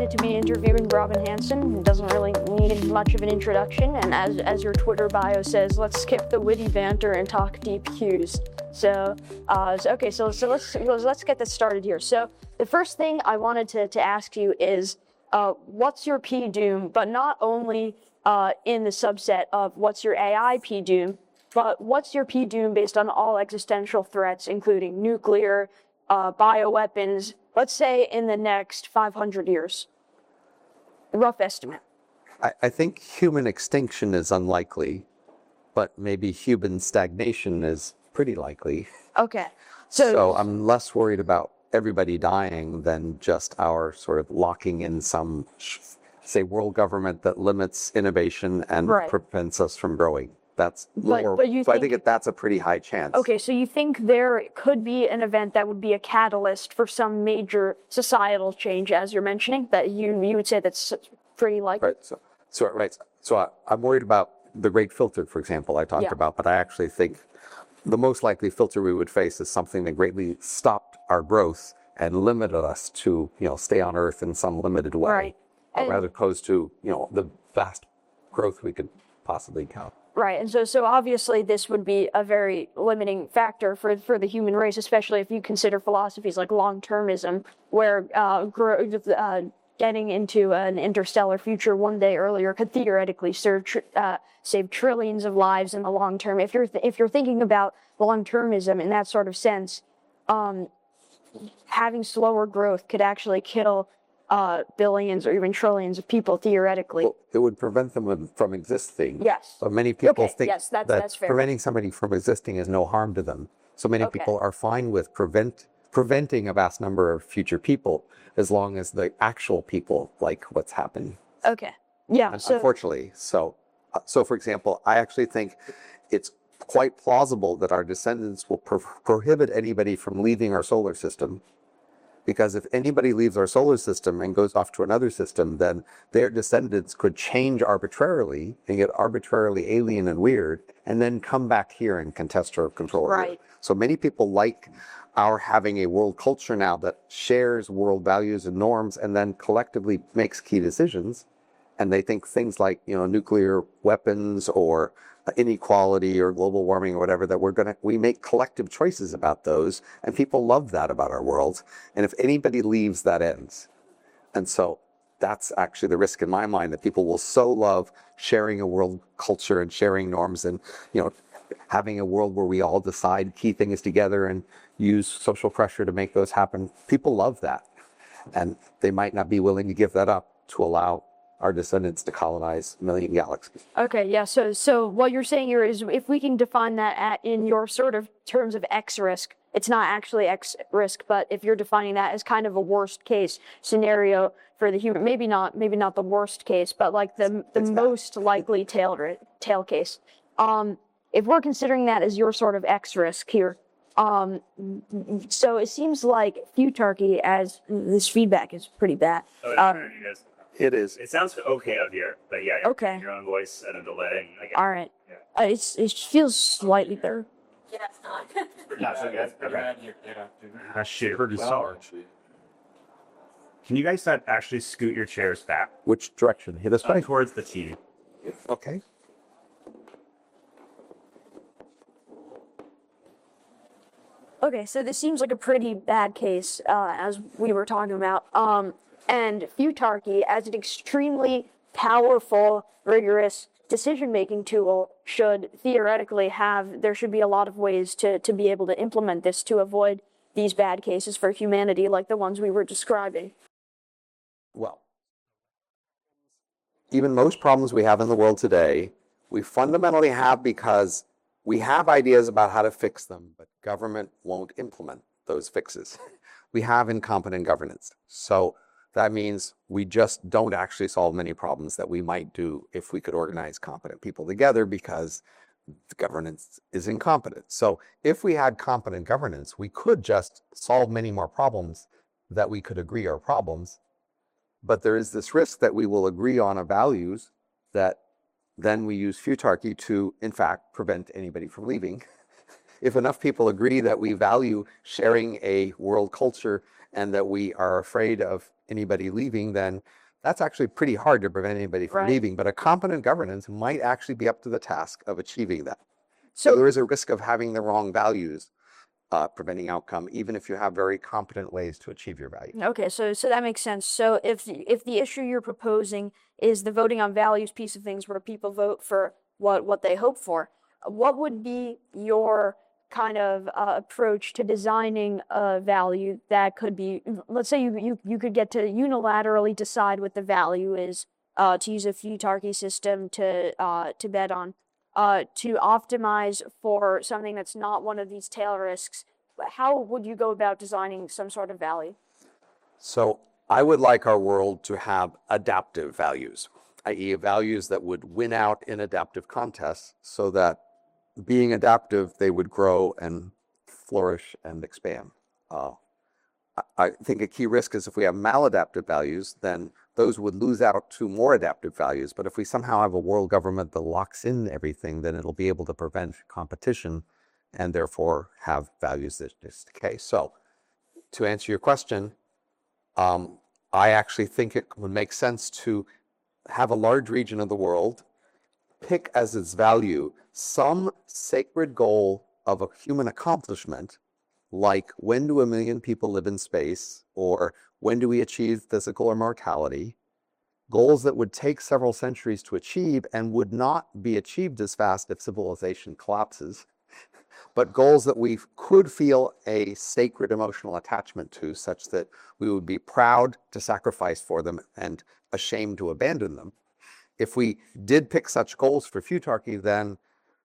excited to be interviewing Robin Hanson, who doesn't really need much of an introduction, and as your Twitter bio says, let's skip the witty banter and talk deep cues. So let's get this started here. So the first thing I wanted to ask you is, what's your PDoom, but not only in the subset of what's your AI PDoom, but what's your PDoom based on all existential threats, including nuclear, bioweapons, let's say in the next 500 years? Rough estimate. I think human extinction is unlikely, but maybe human stagnation is pretty likely. Okay. So I'm less worried about everybody dying than just our sort of locking in some, say, world government that limits innovation and prevents us from growing. That's lower. So I think that's a pretty high chance. Okay, so you think there could be an event that would be a catalyst for some major societal change, as you're mentioning, that you would say that's pretty likely? Right. So I'm worried about the Great Filter, for example, I talked about, but I actually think the most likely filter we would face is something that greatly stopped our growth and limited us to, stay on Earth in some limited way, rather opposed to, the vast growth we could possibly count. Right, and so obviously this would be a very limiting factor for the human race, especially if you consider philosophies like long-termism, where getting into an interstellar future one day earlier could theoretically save trillions of lives in the long term. If you're thinking about long-termism in that sort of sense, having slower growth could actually kill billions or even trillions of people theoretically. Well, it would prevent them from existing. Yes. So many people think that's fair. Preventing somebody from existing is no harm to them. So many people are fine with preventing a vast number of future people as long as the actual people like what's happening. Okay. Yeah. Unfortunately. So for example, I actually think it's quite plausible that our descendants will prohibit anybody from leaving our solar system. Because if anybody leaves our solar system and goes off to another system, then their descendants could change arbitrarily and get arbitrarily alien and weird, and then come back here and contest our control. Right. So many people like our having a world culture now that shares world values and norms and then collectively makes key decisions. And they think things like, nuclear weapons or inequality or global warming or whatever, that we make collective choices about those, and people love that about our world. And if anybody leaves, that ends. And so that's actually the risk in my mind, that people will so love sharing a world culture and sharing norms and, having a world where we all decide key things together and use social pressure to make those happen. People love that. And they might not be willing to give that up to allow our descendants to colonize a million galaxies. Okay, yeah. So what you're saying here is, if we can define that in your sort of terms of X risk, it's not actually X risk, but if you're defining that as kind of a worst case scenario for the human, maybe not the worst case, but like the most likely tail case. If we're considering that as your sort of X risk here, so it seems like futarchy, as this feedback is pretty bad. It is. It sounds okay out here, but yeah, your own voice and a delay. All right. Yeah. It feels slightly better. Yeah, it's not. Not so good. Okay. Shit, pretty sour. Can you guys not actually scoot your chairs back? Which direction? Hit us back? Towards the TV. Okay. Okay, so this seems like a pretty bad case, as we were talking about. And futarchy, as an extremely powerful, rigorous decision-making tool, should theoretically there should be a lot of ways to be able to implement this to avoid these bad cases for humanity, like the ones we were describing. Well, even most problems we have in the world today, we fundamentally have because we have ideas about how to fix them, but government won't implement those fixes. We have incompetent governance. So that means we just don't actually solve many problems that we might do if we could organize competent people together, because the governance is incompetent. So if we had competent governance, we could just solve many more problems that we could agree are problems. But there is this risk that we will agree on values that then we use futarchy to, in fact, prevent anybody from leaving. If enough people agree that we value sharing a world culture and that we are afraid of anybody leaving, then that's actually pretty hard to prevent anybody from Right. leaving. But a competent governance might actually be up to the task of achieving that. So there is a risk of having the wrong values preventing outcome, even if you have very competent ways to achieve your value. Okay, so that makes sense. So if the issue you're proposing is the voting on values piece of things, where people vote for what they hope for, what would be your kind of approach to designing a value that could be, let's say you could get to unilaterally decide what the value is, to use a futarchy system to bet on, to optimize for something that's not one of these tail risks. How would you go about designing some sort of value? So I would like our world to have adaptive values, i.e. values that would win out in adaptive contests, so that being adaptive, they would grow and flourish and expand. I think a key risk is if we have maladaptive values, then those would lose out to more adaptive values. But if we somehow have a world government that locks in everything, then it'll be able to prevent competition and therefore have values that decay. So to answer your question, I actually think it would make sense to have a large region of the world pick as its value some sacred goal of a human accomplishment, like when do 1 million people live in space, or when do we achieve physical immortality, goals that would take several centuries to achieve and would not be achieved as fast if civilization collapses, but goals that we could feel a sacred emotional attachment to, such that we would be proud to sacrifice for them and ashamed to abandon them. If we did pick such goals for futarchy, then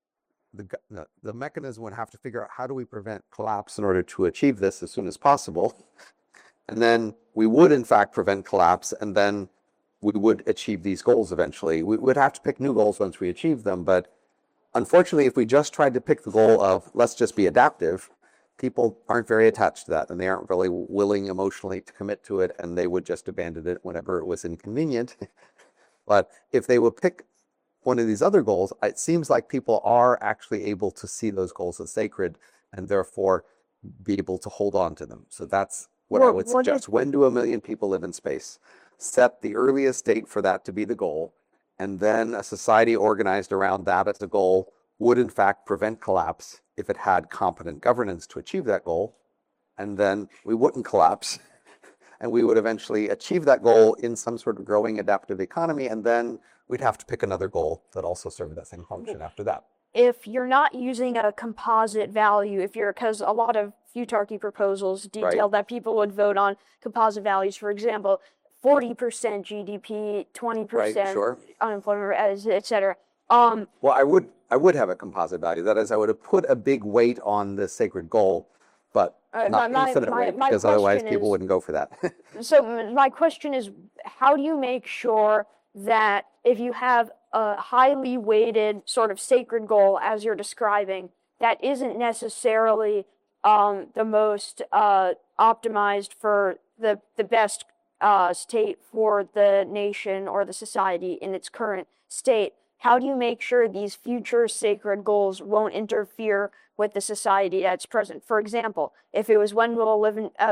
the mechanism would have to figure out how do we prevent collapse in order to achieve this as soon as possible. And then we would in fact prevent collapse, and then we would achieve these goals eventually. We would have to pick new goals once we achieve them, but unfortunately, if we just tried to pick the goal of let's just be adaptive, people aren't very attached to that, and they aren't really willing emotionally to commit to it, and they would just abandon it whenever it was inconvenient. But if they would pick one of these other goals, it seems like people are actually able to see those goals as sacred and therefore be able to hold on to them. So that's what I would suggest. When do 1 million people live in space? Set the earliest date for that to be the goal, and then a society organized around that as a goal would in fact prevent collapse if it had competent governance to achieve that goal, and then we wouldn't collapse, and we would eventually achieve that goal in some sort of growing adaptive economy, and then we'd have to pick another goal that also served that same function after that. If you're not using a composite value, because a lot of futarchy proposals detail that people would vote on composite values, for example, 40% GDP, 20% unemployment, et cetera. Well, I would have a composite value. That is, I would have put a big weight on the sacred goal, but not infinite weight, because otherwise people wouldn't go for that. So my question is, how do you make sure that if you have a highly weighted sort of sacred goal, as you're describing, that isn't necessarily the most optimized for the best state for the nation or the society in its current state? How do you make sure these future sacred goals won't interfere with the society that's present? For example, if it was when will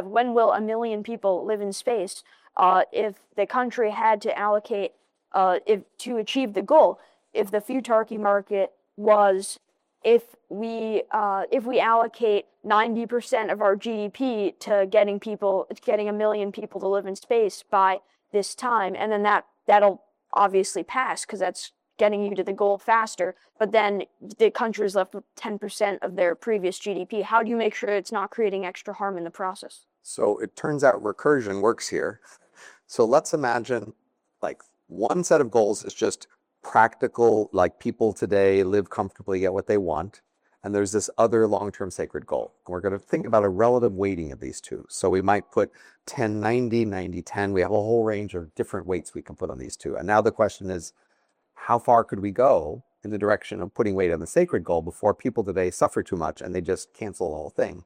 1 million people live in space, if the country had to allocate to achieve the goal, if the futarchy market was, if we allocate 90% of our GDP to getting 1 million people to live in space by this time, and then that'll obviously pass because that's getting you to the goal faster, but then the country is left with 10% of their previous GDP. How do you make sure it's not creating extra harm in the process? So it turns out recursion works here. So let's imagine like one set of goals is just practical, like people today live comfortably, get what they want. And there's this other long-term sacred goal. And we're going to think about a relative weighting of these two. So we might put 10-90, 90-10. We have a whole range of different weights we can put on these two. And now the question is, how far could we go in the direction of putting weight on the sacred goal before people today suffer too much and they just cancel the whole thing?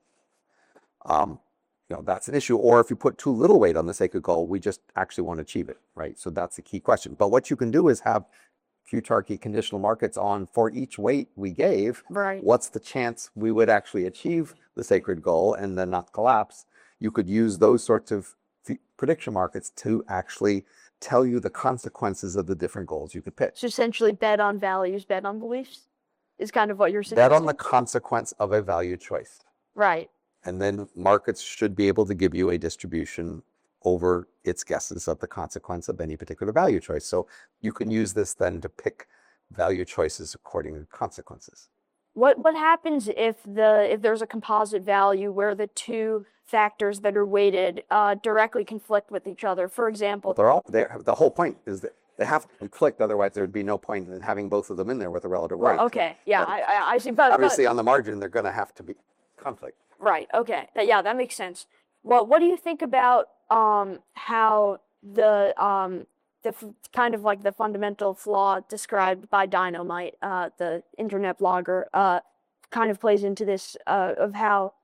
That's an issue. Or if you put too little weight on the sacred goal, we just actually won't achieve it, right? So that's the key question. But what you can do is have futarchy conditional markets on for each weight we gave. Right. What's the chance we would actually achieve the sacred goal and then not collapse? You could use those sorts of prediction markets to actually tell you the consequences of the different goals you could pitch. So essentially bet on values, bet on beliefs is kind of what you're saying. Bet on the consequence of a value choice. Right. And then markets should be able to give you a distribution over its guesses of the consequence of any particular value choice. So you can use this then to pick value choices according to consequences. What happens if there's a composite value where the two factors that are weighted directly conflict with each other? For example, The whole point is that they have to conflict, otherwise there'd be no point in having both of them in there with a relative weight. okay, yeah, But I see. But obviously on the margin, they're going to have to be conflict. right, okay, yeah, that makes sense. Well, what do you think about how kind of like the fundamental flaw described by Dynamite, the internet blogger, kind of plays into this of how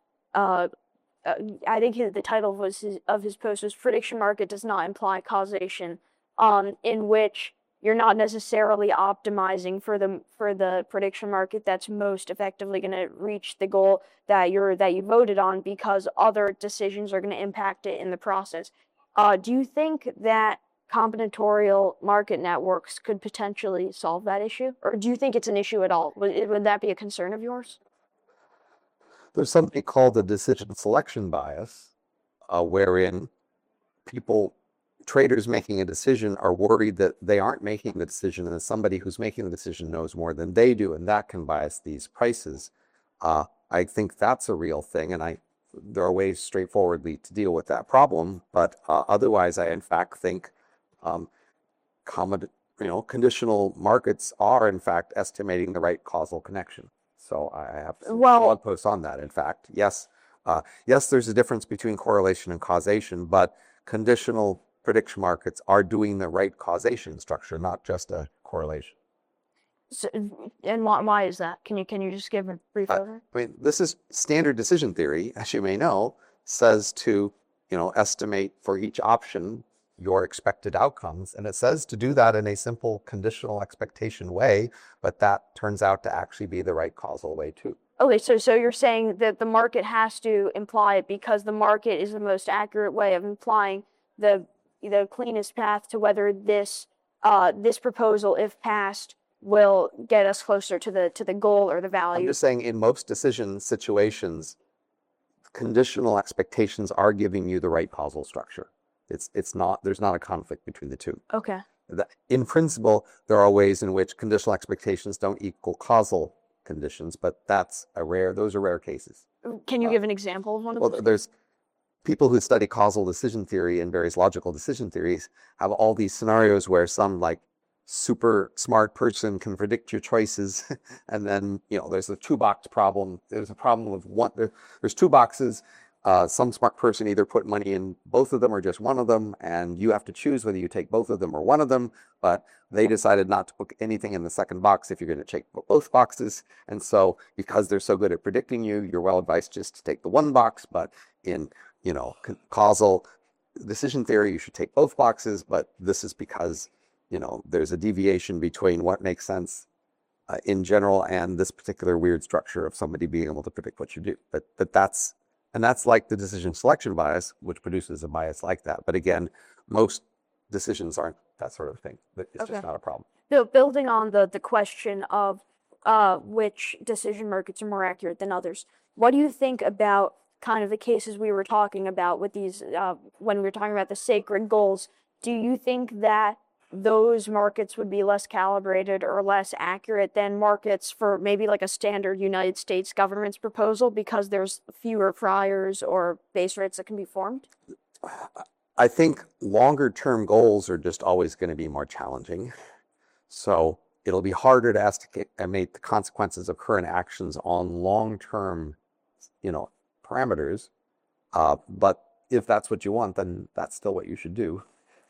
I think the title of his post was "Prediction Market Does Not Imply Causation," in which you're not necessarily optimizing for the prediction market that's most effectively going to reach the goal that you voted on, because other decisions are going to impact it in the process. Do you think that combinatorial market networks could potentially solve that issue, or do you think it's an issue at all? Would that be a concern of yours? There's something called the decision selection bias, wherein traders making a decision are worried that they aren't making the decision, and somebody who's making the decision knows more than they do, and that can bias these prices. I think that's a real thing, and there are ways straightforwardly to deal with that problem. But otherwise, I in fact think conditional markets are in fact estimating the right causal connection. So I have some blog posts on that. In fact, yes, there's a difference between correlation and causation, but conditional prediction markets are doing the right causation structure, not just a correlation. So, and why is that? Can you just give a brief overview? I mean, this is standard decision theory, as you may know, says to estimate for each option your expected outcomes, and it says to do that in a simple conditional expectation way, but that turns out to actually be the right causal way too. Okay, so you're saying that the market has to imply it because the market is the most accurate way of implying the cleanest path to whether this proposal, if passed, will get us closer to the goal or the value. I'm just saying, in most decision situations, conditional expectations are giving you the right causal structure. There's not a conflict between the two. Okay. In principle, there are ways in which conditional expectations don't equal causal conditions, but those are rare cases. Can you give an example of one of those? There's people who study causal decision theory and various logical decision theories have all these scenarios where some super smart person can predict your choices, and then there's a two-box problem. There's a problem with one. There's two boxes. Some smart person either put money in both of them or just one of them, and you have to choose whether you take both of them or one of them, but they decided not to put anything in the second box if you're going to take both boxes. And so because they're so good at predicting you're well advised just to take the one box. But in causal decision theory, you should take both boxes, but this is because there's a deviation between what makes sense in general and this particular weird structure of somebody being able to predict what you do. But that's like the decision selection bias, which produces a bias like that. But again, most decisions aren't that sort of thing. It's just not a problem. So building on the question of which decision markets are more accurate than others, what do you think about kind of the cases we were talking about with these, when we were talking about the sacred goals? Do you think that those markets would be less calibrated or less accurate than markets for maybe like a standard United States government's proposal because there's fewer priors or base rates that can be formed? I think longer term goals are just always going to be more challenging. So it'll be harder to estimate the consequences of current actions on long-term, parameters. But if that's what you want, then that's still what you should do.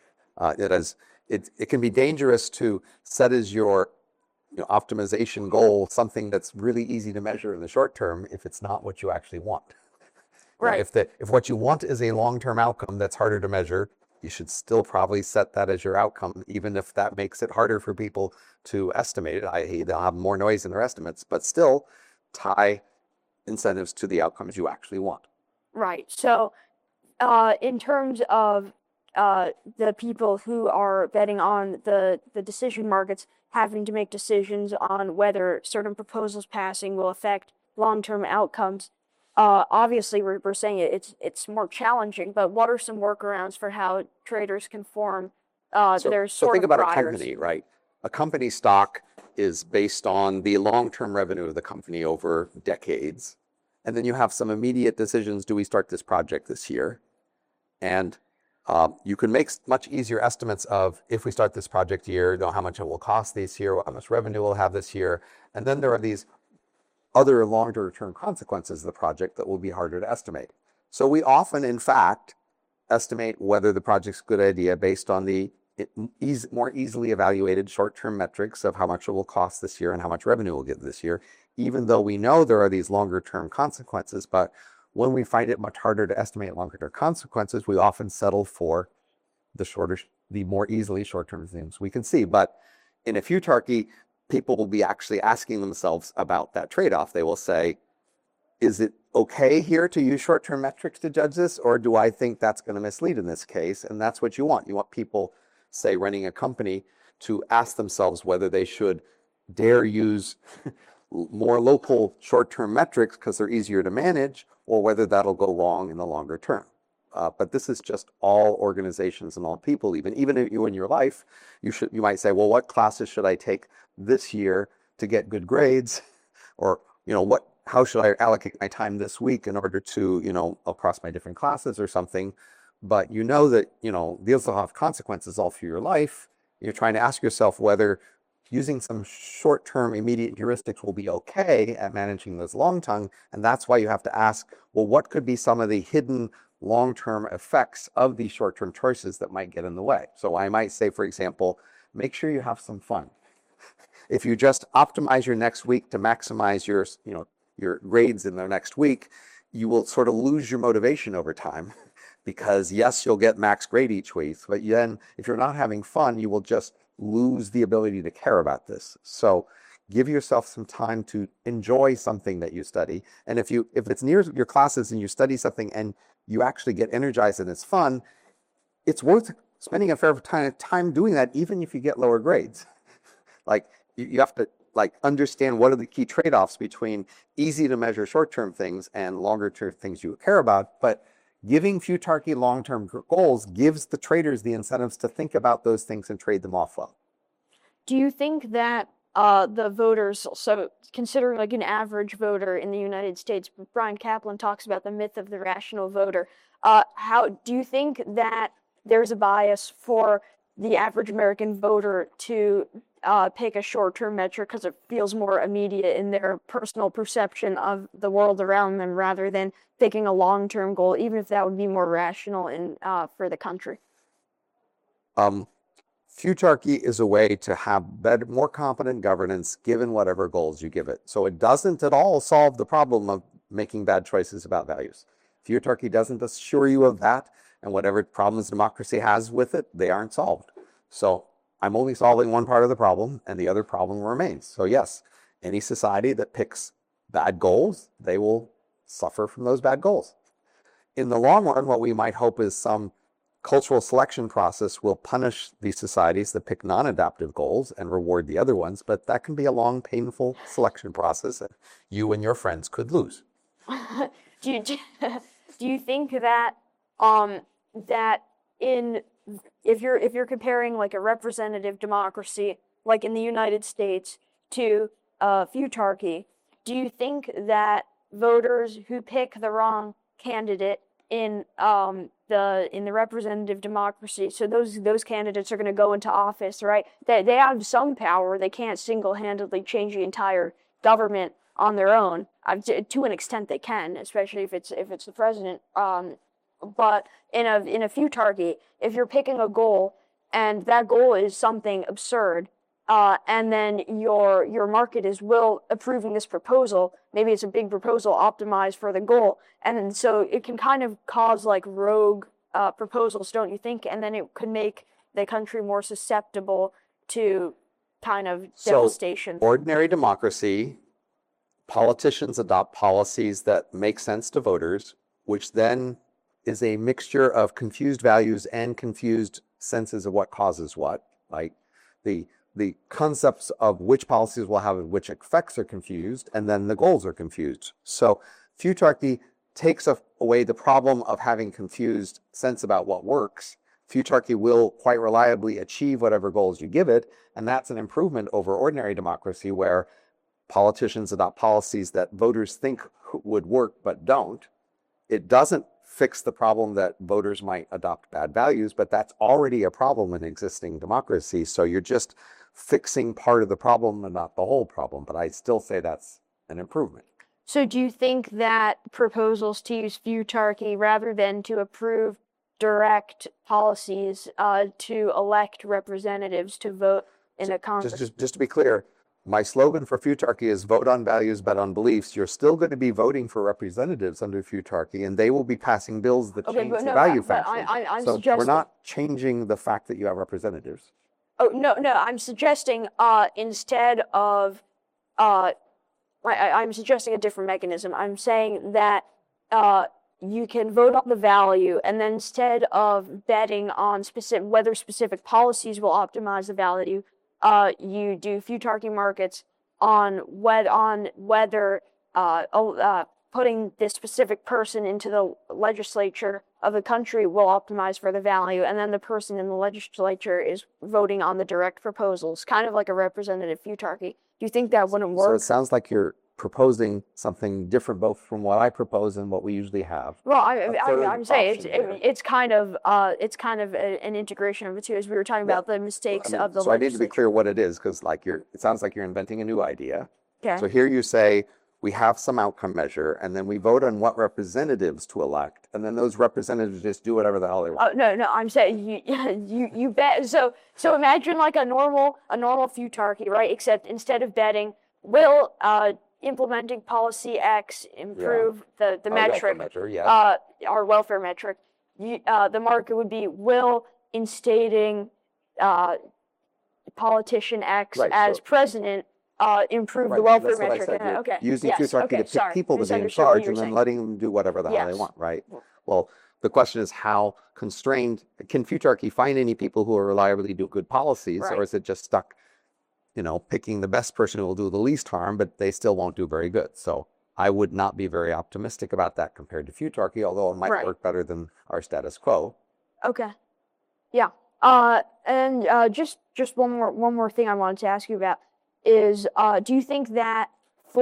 It can be dangerous to set as your optimization goal something that's really easy to measure in the short term if it's not what you actually want. Right. If what you want is a long-term outcome that's harder to measure, you should still probably set that as your outcome, even if that makes it harder for people to estimate it, i.e. they'll have more noise in their estimates, but still tie incentives to the outcomes you actually want. Right. So in terms of the people who are betting on the decision markets having to make decisions on whether certain proposals passing will affect long-term outcomes. Obviously, we're saying it's more challenging, but what are some workarounds for how traders can form their So sort think of about a priors? company, right? A company stock is based on the long-term revenue of the company over decades. And then you have some immediate decisions. Do we start this project this year? And you can make much easier estimates of if we start this project year, know how much it will cost this year, how much revenue we'll have this year. And then there are these other longer term consequences of the project that will be harder to estimate. So we often, in fact, estimate whether the project's a good idea based on the more easily evaluated short-term metrics of how much it will cost this year and how much revenue we'll get this year, even though we know there are these longer-term consequences. But when we find it much harder to estimate longer-term consequences, we often settle for the more easily short-term things we can see. But in a futarchy, people will be actually asking themselves about that trade-off. They will say, is it okay here to use short-term metrics to judge this, or do I think that's going to mislead in this case? And that's what you want. You want people, say, running a company to ask themselves whether they should dare use more local short-term metrics because they're easier to manage, or whether that'll go wrong in the longer term. But this is just all organizations and all people. Even you in your life, you might say, well, what classes should I take this year to get good grades? Or, how should I allocate my time this week in order to, across my different classes or something? But that, these will have consequences all through your life. You're trying to ask yourself whether using some short-term immediate heuristics will be okay at managing those long-term. And that's why you have to ask, well, what could be some of the hidden long-term effects of these short-term choices that might get in the way? So I might say, for example, make sure you have some fun. If you just optimize your next week to maximize your grades in the next week, you will sort of lose your motivation over time because yes, you'll get max grade each week, but then if you're not having fun, you will just lose the ability to care about this. So give yourself some time to enjoy something that you study. And if it's near your classes and you study something and you actually get energized and it's fun, it's worth spending a fair time doing that, even if you get lower grades. Like you have to understand what are the key trade-offs between easy to measure short-term things and longer-term things you care about. But giving futarchy long-term goals gives the traders the incentives to think about those things and trade them off well. Do you think that the voters, so considering like an average voter in the United States, Bryan Caplan talks about the myth of the rational voter. How do you think that there's a bias for the average American voter to pick a short-term metric because it feels more immediate in their personal perception of the world around them rather than picking a long-term goal, even if that would be more rational for the country? Futarchy is a way to have better, more competent governance given whatever goals you give it. So it doesn't at all solve the problem of making bad choices about values. Futarchy doesn't assure you of that, and whatever problems democracy has with it, they aren't solved. So I'm only solving one part of the problem, and the other problem remains. So yes, any society that picks bad goals, they will suffer from those bad goals. In the long run, what we might hope is some cultural selection process will punish these societies that pick non-adaptive goals and reward the other ones, but that can be a long, painful selection process that you and your friends could lose. Do you think that if you're comparing like a representative democracy like in the United States to futarchy, do you think that voters who pick the wrong candidate in the representative democracy, so those candidates are going to go into office, right? They have some power. They can't single-handedly change the entire government on their own. To an extent, they can, especially if it's the president. But in a futarchy, if you're picking a goal and that goal is something absurd, and then your market is approving this proposal. Maybe it's a big proposal optimized for the goal, and so it can kind of cause like rogue proposals, don't you think? And then it could make the country more susceptible to kind of devastation. Ordinary democracy, politicians adopt policies that make sense to voters, which then is a mixture of confused values and confused senses of what causes what. Like the concepts of which policies will have which effects are confused, and then the goals are confused. So futarchy takes away the problem of having confused sense about what works. Futarchy will quite reliably achieve whatever goals you give it, and that's an improvement over ordinary democracy where politicians adopt policies that voters think would work but don't. It doesn't fix the problem that voters might adopt bad values, but that's already a problem in existing democracy. So you're just fixing part of the problem and not the whole problem. But I still say that's an improvement. So do you think that proposals to use futarchy rather than to approve direct policies to elect representatives to vote in a Congress? Just to be clear, my slogan for futarchy is vote on values, bet on beliefs. You're still going to be voting for representatives under futarchy, and they will be passing bills that change the value factor. I'm so suggesting, we're not changing the fact that you have representatives. Oh, no, I'm suggesting instead of, I'm suggesting a different mechanism. I'm saying that you can vote on the value, and then instead of betting on whether specific policies will optimize the value, you do futarchy markets on whether putting this specific person into the legislature of the country will optimize for the value, and then the person in the legislature is voting on the direct proposals, kind of like a representative futarchy. Do you think that wouldn't work? So it sounds like you're proposing something different both from what I propose and what we usually have. Well, I'm saying it's kind of an integration of the two, as we were talking about the mistakes of the So I need to be clear what it is, because it sounds like you're inventing a new idea. Okay. So here you say we have some outcome measure, and then we vote on what representatives to elect, and then those representatives just do whatever the hell they want. No, I'm saying you bet. So imagine like a normal futarchy, right? Except instead of betting, will implementing policy X improve the metric, our welfare metric. The market would be, will instating politician X as president improve the welfare metric. Okay. Using futarchy to pick people to be in charge and then letting them do whatever the hell they want, right? Well, the question is how constrained, can futarchy find any people who are reliably do good policies, or is it just stuck picking the best person who will do the least harm, but they still won't do very good? So I would not be very optimistic about that compared to futarchy, although it might work better than our status quo. Okay. Yeah. And just one more thing I wanted to ask you about is, do you think that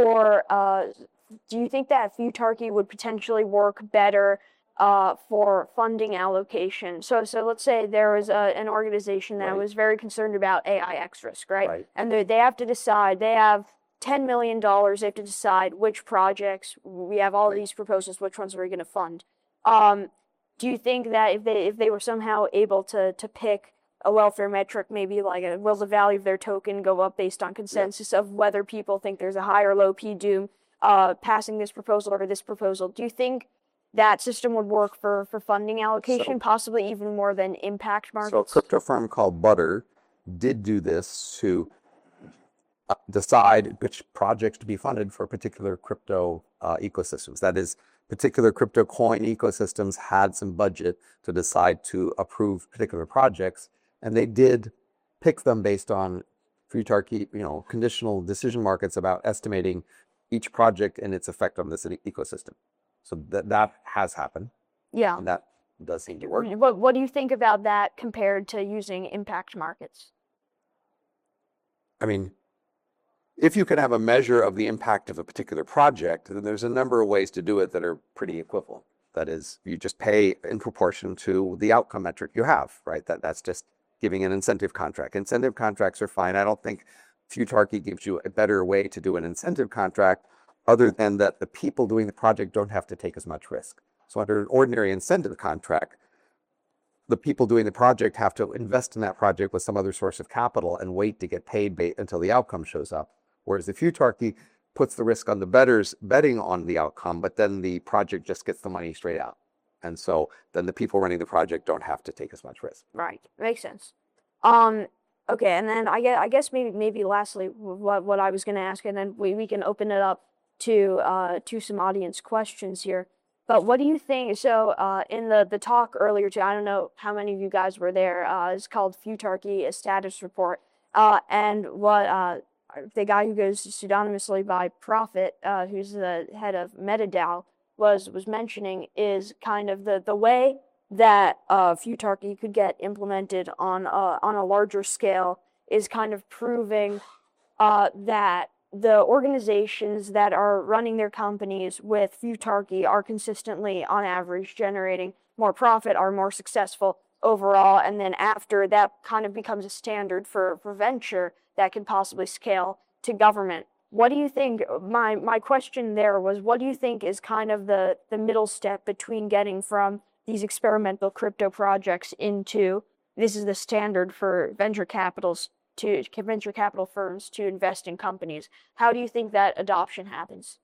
futarchy would potentially work better for funding allocation? So let's say there was an organization that was very concerned about AI X risk, right? And they have to decide, they have $10 million, they have to decide which projects, we have all of these proposals, which ones are we going to fund. Do you think that if they were somehow able to pick a welfare metric, maybe like will the value of their token go up based on consensus of whether people think there's a high or low PDUM passing this proposal or this proposal, do you think that system would work for funding allocation, possibly even more than impact markets? So a crypto firm called Butter did do this to decide which projects to be funded for particular crypto ecosystems. That is, particular crypto coin ecosystems had some budget to decide to approve particular projects, and they did pick them based on futarchy, conditional decision markets about estimating each project and its effect on this ecosystem. So that has happened. Yeah. And that does seem to work. What do you think about that compared to using impact markets? I mean, if you can have a measure of the impact of a particular project, then there's a number of ways to do it that are pretty equivalent. That is, you just pay in proportion to the outcome metric you have, right? That's just giving an incentive contract. Incentive contracts are fine. I don't think futarchy gives you a better way to do an incentive contract other than that the people doing the project don't have to take as much risk. So under an ordinary incentive contract, the people doing the project have to invest in that project with some other source of capital and wait to get paid until the outcome shows up. Whereas the futarchy puts the risk on the bettors betting on the outcome, but then the project just gets the money straight out. And so then the people running the project don't have to take as much risk. Right. Makes sense. Okay, and then I guess maybe lastly, what I was going to ask, and then we can open it up to some audience questions here, But what do you think? So, in the talk earlier today, I don't know how many of you guys were there. It's called Futarchy, a status report. And what the guy who goes pseudonymously by Prophet, who's the head of MetaDAO, was mentioning is kind of the way that Futarchy could get implemented on a larger scale is kind of proving that the organizations that are running their companies with Futarchy are consistently, on average, generating more profit, are more successful overall, and then after that kind of becomes a standard for venture that can possibly scale to government. What do you think? My question there was, what do you think is kind of the middle step between getting from these experimental crypto projects into this is the standard for venture capitals to venture capital firms to invest in companies? How do you think that adoption happens?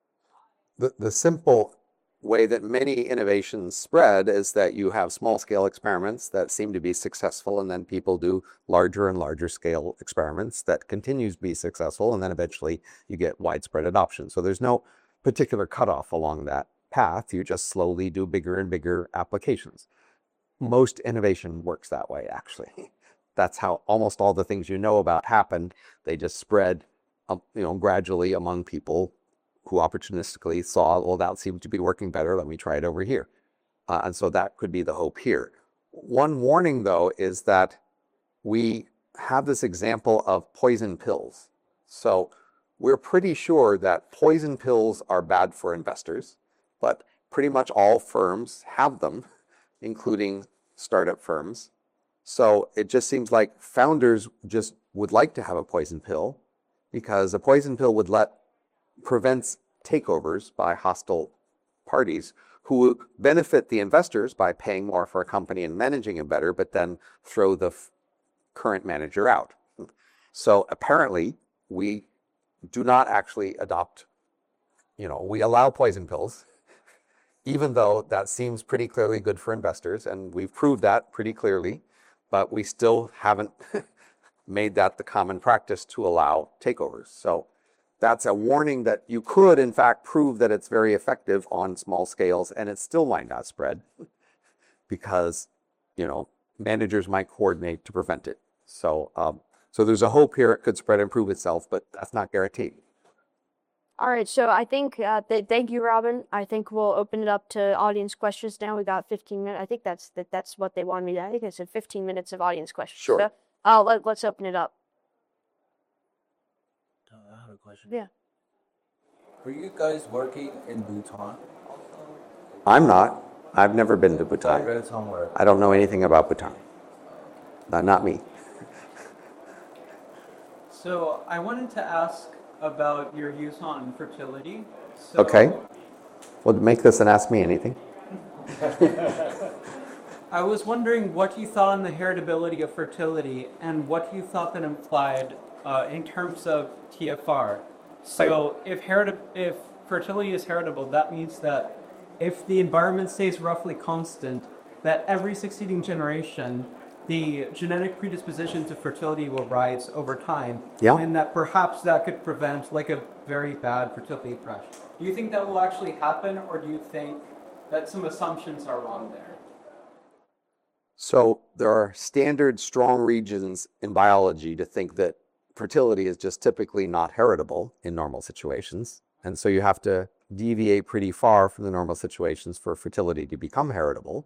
The simple way that many innovations spread is that you have small scale experiments that seem to be successful, and then people do larger and larger scale experiments that continues to be successful, and then eventually you get widespread adoption. So there's no particular cutoff along that path. You just slowly do bigger and bigger applications. Most innovation works that way, actually. That's how almost all the things you know about happened. They just spread, gradually among people who opportunistically saw, well, that seems to be working better. Let me try it over here. And so that could be the hope here. One warning, though, is that we have this example of poison pills. So we're pretty sure that poison pills are bad for investors, but pretty much all firms have them, including startup firms. So it just seems like founders just would like to have a poison pill, because a poison pill would prevents takeovers by hostile parties who benefit the investors by paying more for a company and managing it better, but then throw the current manager out. So apparently we do not actually adopt, we allow poison pills, even though that seems pretty clearly good for investors, and we've proved that pretty clearly, but we still haven't made that the common practice to allow takeovers. So that's a warning that you could, in fact, prove that it's very effective on small scales, and it still might not spread because, managers might coordinate to prevent it. So, so there's a hope here it could spread and prove itself, but that's not guaranteed. All right, so I think, thank you, Robin. I think we'll open it up to audience questions now. We got 15 minutes. I think that's what they wanted me to. I think I said 15 minutes of audience questions. Sure. So, let's open it up. I have a question. Yeah. Were you guys working in Bhutan? I'm not. I've never been to I Bhutan. read it somewhere. I don't know anything about Bhutan. Not me. So I wanted to ask about your use on fertility. So, Okay. Well, make this and ask me anything. I was wondering what you thought on the heritability of fertility and what you thought that implied in terms of TFR. So if fertility is heritable, that means that if the environment stays roughly constant, that every succeeding generation, the genetic predisposition to fertility will rise over time. Yeah. And that perhaps that could prevent like a very bad fertility crash. Do you think that will actually happen, or do you think that some assumptions are wrong there? So there are standard strong regions in biology to think that fertility is just typically not heritable in normal situations. And so you have to deviate pretty far from the normal situations for fertility to become heritable.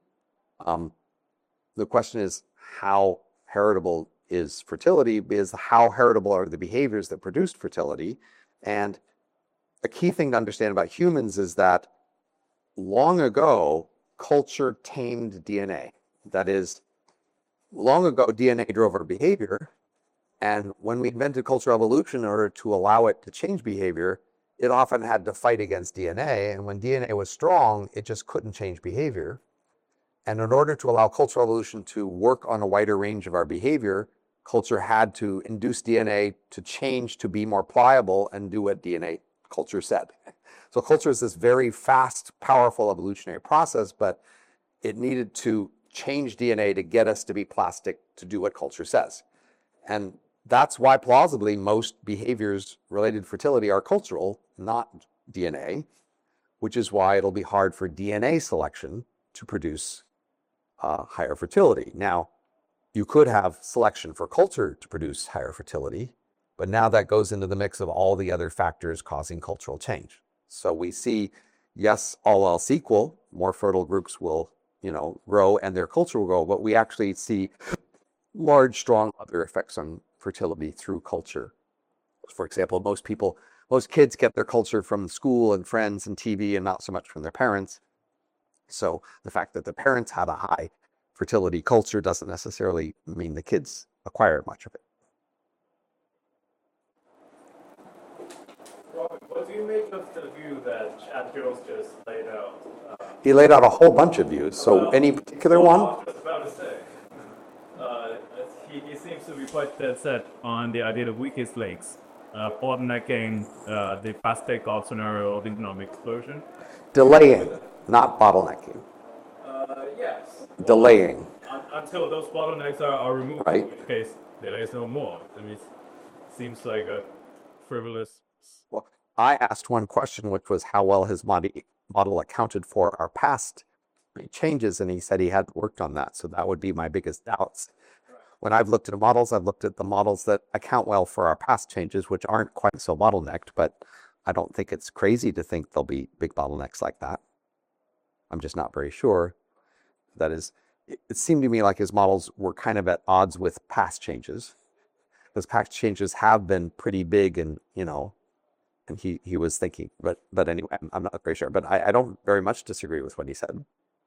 The question is, how heritable is fertility? Is how heritable are the behaviors that produced fertility? And a key thing to understand about humans is that long ago, culture tamed DNA. That is, long ago, DNA drove our behavior. And when we invented cultural evolution in order to allow it to change behavior, it often had to fight against DNA. And when DNA was strong, it just couldn't change behavior. And in order to allow cultural evolution to work on a wider range of our behavior, culture had to induce DNA to change to be more pliable and do what culture said. So culture is this very fast, powerful evolutionary process, but it needed to change DNA to get us to be plastic to do what culture says. And that's why plausibly most behaviors related to fertility are cultural, not DNA. which is why it'll be hard for DNA selection to produce higher fertility. Now, you could have selection for culture to produce higher fertility, but now that goes into the mix of all the other factors causing cultural change. So we see, yes, all else equal, more fertile groups will, grow and their culture will grow, but we actually see large, strong other effects on fertility through culture. For example, most kids get their culture from school and friends and TV and not so much from their parents. So the fact that the parents have a high fertility culture doesn't necessarily mean the kids acquire much of it. Robin, what do you make of the view that Chad Jones just laid out? He laid out a whole bunch of views. So any particular I one? was just about to say. He seems to be quite dead set on the idea of weakest links, bottlenecking the fast takeoff scenario of economic explosion. Delaying, not bottlenecking. Yes. Delaying. Until those bottlenecks are removed, Right. in which case there is no more. I mean, it seems like a frivolous. Well, I asked one question, which was how well his model accounted for our past changes, and he said he hadn't worked on that. So that would be my biggest doubts. When I've looked at models, I've looked at the models that account well for our past changes, which aren't quite so bottlenecked, but I don't think it's crazy to think there'll be big bottlenecks like that. I'm just not very sure. That is, it seemed to me like his models were kind of at odds with past changes. Those past changes have been pretty big and, and he was thinking, but anyway, I'm not very sure. But I don't very much disagree with what he said.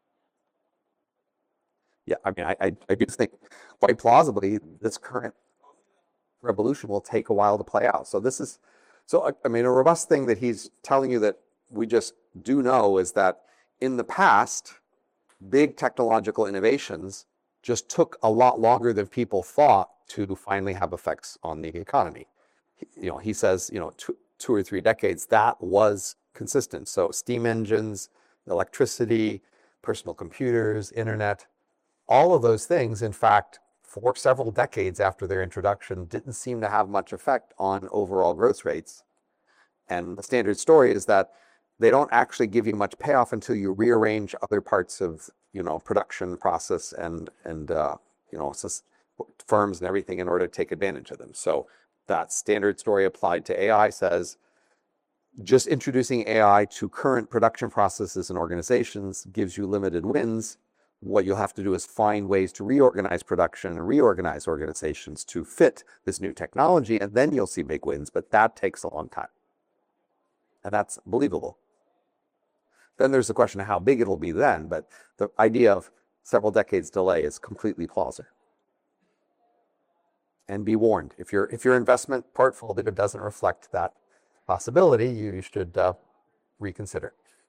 Yeah, I mean, I do think quite plausibly this current revolution will take a while to play out. I mean, a robust thing that he's telling you that we just do know is that in the past, big technological innovations just took a lot longer than people thought to finally have effects on the economy. He says, 2 or 3 decades, that was consistent. So steam engines, electricity, personal computers, internet, all of those things, in fact, for several decades after their introduction, didn't seem to have much effect on overall growth rates. And the standard story is that they don't actually give you much payoff until you rearrange other parts of, production process and firms and everything in order to take advantage of them. So that standard story applied to AI says, just introducing AI to current production processes and organizations gives you limited wins. What you'll have to do is find ways to reorganize production and reorganize organizations to fit this new technology, and then you'll see big wins, but that takes a long time. And that's believable. Then there's the question of how big it'll be then, but the idea of several decades delay is completely plausible. And be warned, if your investment portfolio doesn't reflect that possibility, you should reconsider.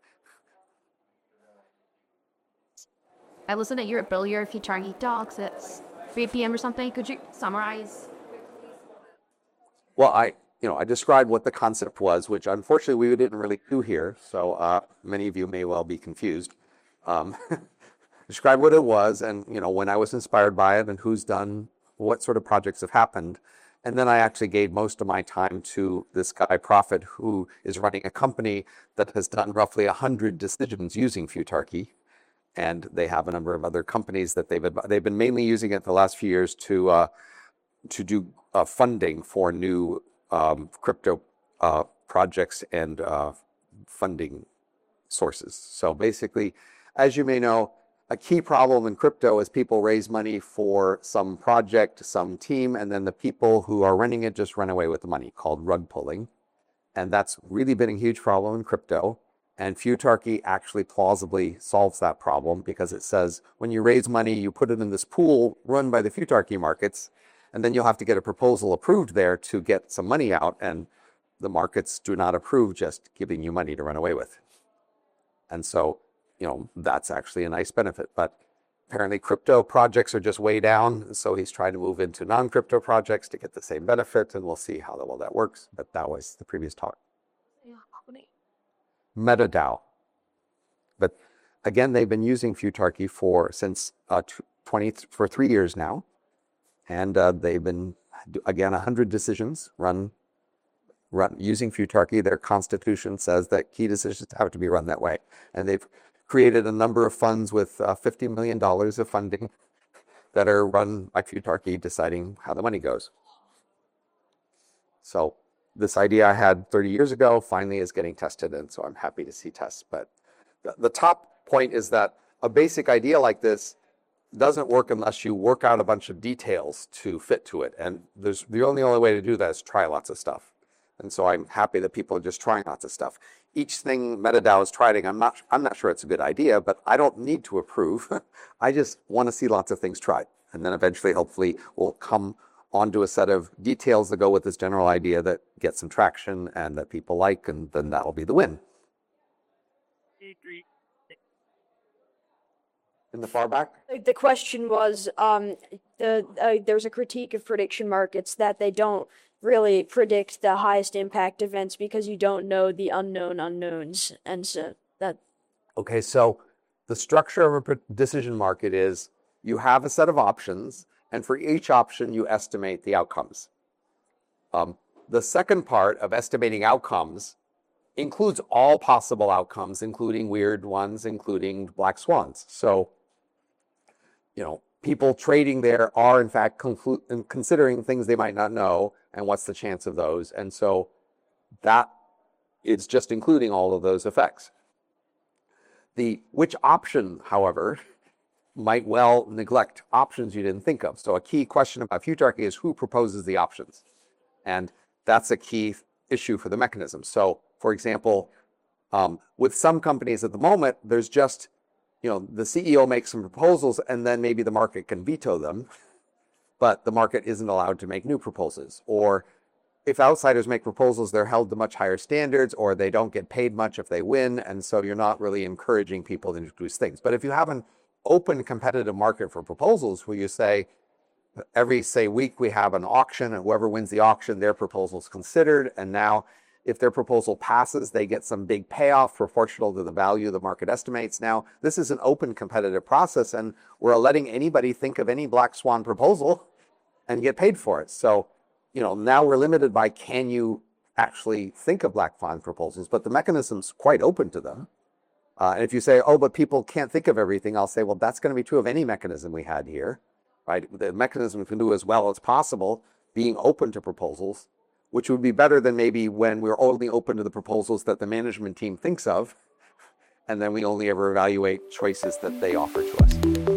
I listened to your earlier Futurity talks at 3 p.m. or something. Could you summarize? Well, I described what the concept was, which unfortunately we didn't really do here. So many of you may well be confused. Describe what it was and, when I was inspired by it and who's done, what sort of projects have happened. And then I actually gave most of my time to this guy, Prophet, who is running a company that has done roughly 100 decisions using Futarchy. And they have a number of other companies that they've been mainly using it the last few years to do funding for new crypto projects and funding sources. So basically, as you may know, a key problem in crypto is people raise money for some project, some team, and then the people who are running it just run away with the money, called rug pulling. And that's really been a huge problem in crypto. And Futarchy actually plausibly solves that problem because it says when you raise money, you put it in this pool run by the Futarchy markets, and then you'll have to get a proposal approved there to get some money out. And the markets do not approve just giving you money to run away with. And so, that's actually a nice benefit. But apparently crypto projects are just way down. So he's trying to move into non-crypto projects to get the same benefit. And we'll see how well that works. But that was the previous talk. MetaDAO. But again, they've been using Futarchy for 3 years now. And they've been, again, 100 decisions run run using Futarchy. Their constitution says that key decisions have to be run that way. And they've created a number of funds with $50 million of funding that are run by Futarchy, deciding how the money goes. So this idea I had 30 years ago finally is getting tested, and so I'm happy to see tests. But the top point is that a basic idea like this doesn't work unless you work out a bunch of details to fit to it. And the only way to do that is try lots of stuff. And so I'm happy that people are just trying lots of stuff. Each thing MetaDAO is trying, I'm not sure it's a good idea, but I don't need to approve. I just want to see lots of things tried. And then eventually, hopefully, we'll come onto a set of details that go with this general idea that gets some traction and that people like, and then that'll be the win. In the far back? The question was, there's a critique of prediction markets that they don't really predict the highest impact events because you don't know the unknown unknowns. And so that... Okay, so the structure of a decision market is you have a set of options, and for each option, you estimate the outcomes. The second part of estimating outcomes includes all possible outcomes, including weird ones, including black swans. So, people trading there are in fact considering things they might not know and what's the chance of those. And so that is just including all of those effects. Which option, however, might well neglect options you didn't think of. So a key question about Futarchy is who proposes the options. And that's a key issue for the mechanism. So for example, with some companies at the moment, there's just, the CEO makes some proposals and then maybe the market can veto them, but the market isn't allowed to make new proposals. Or if outsiders make proposals, they're held to much higher standards, or they don't get paid much if they win. And so you're not really encouraging people to introduce things. But if you have an open competitive market for proposals where you say, every week we have an auction and whoever wins the auction, their proposal is considered. And now if their proposal passes, they get some big payoff proportional to the value the market estimates. Now, this is an open competitive process, and we're letting anybody think of any black swan proposal and get paid for it. So, now we're limited by can you actually think of black swan proposals, but the mechanism's quite open to them. And if you say, oh, but people can't think of everything, I'll say, well, that's going to be true of any mechanism we had here, right? The mechanism can do as well as possible being open to proposals, which would be better than maybe when we're only open to the proposals that the management team thinks of, and then we only ever evaluate choices that they offer to us.